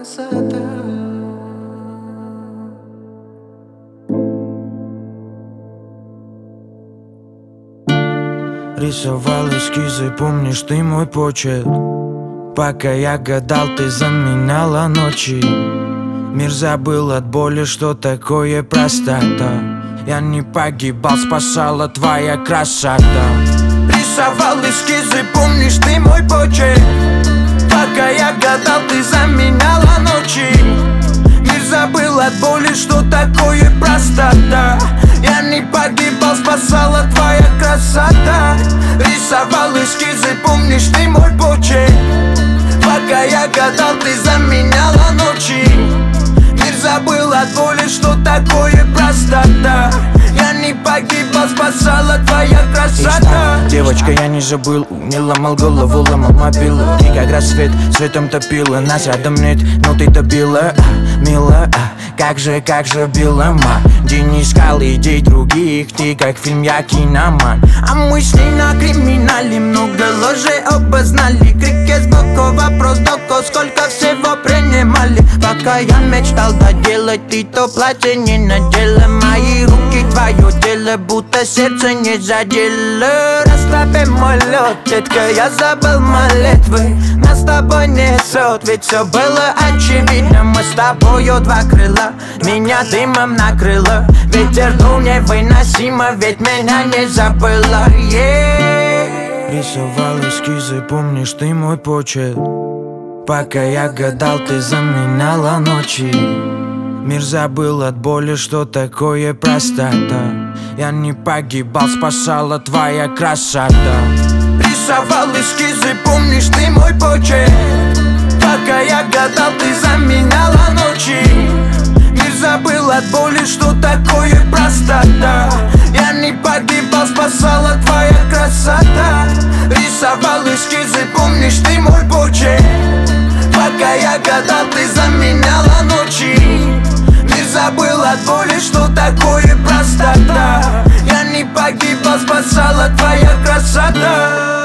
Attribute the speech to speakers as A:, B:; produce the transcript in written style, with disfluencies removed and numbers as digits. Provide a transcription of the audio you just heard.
A: красота.
B: Рисовал эскизы, помнишь ты мой почерк? Пока я гадал, ты заменяла ночи. Мир забыл от боли, что такое простота. Я не погибал, спасала твоя красота. Рисовал эскизы, помнишь ты мой почерк? Пока я гадал, ты заменяла ночи. Мир забыл от боли, что такое простота. Я не погибал, спасала твоя красота. Рисовал эскизы, помнишь ты мой почерк? Пока я гадал, ты заменяла ночи. Мир забыл от боли, что такое простота. Я не погибал, спасала твоя красота.
C: Девочка, я не забыл, не ломал голову, ломал мобилу. Ты как рассвет, светом топила, нас рядом нет, но ты добила, мила. Как же била день не искал идей других, ты как фильм, я киноман. А мысли на криминале, много ложей обознали. Крики сбоку, вопрос доко, сколько всего принимали. Пока я мечтал доделать, ты то платье не надела. Мои руки твое дело, будто сердце не задело. Расслабь мой лед, детка, я забыл молитвы. Нас с тобой несет, ведь все было очевидно. Мы с тобою два крыла, меня дымом накрыло. Ветер дул невыносимо, ведь меня не забыла.
B: Рисовал эскизы, помнишь ты мой почерк? Пока я гадал, ты заменяла ночи. Мир забыл от боли, что такое простота. Я не погибал, спасала твоя красота. Рисовал эскизы, помнишь ты мой почерк? Пока я гадал, ты заменяла ночи. Мир забыл от боли, что такое простота. Я не погибал, спасала твоя красота. Рисовал эскизы, помнишь ты мой почерк? Пока я гадал, ты заменяла ночи. Мир забыл от боли, что такое простота. Я не погибал, спасала твоя красота.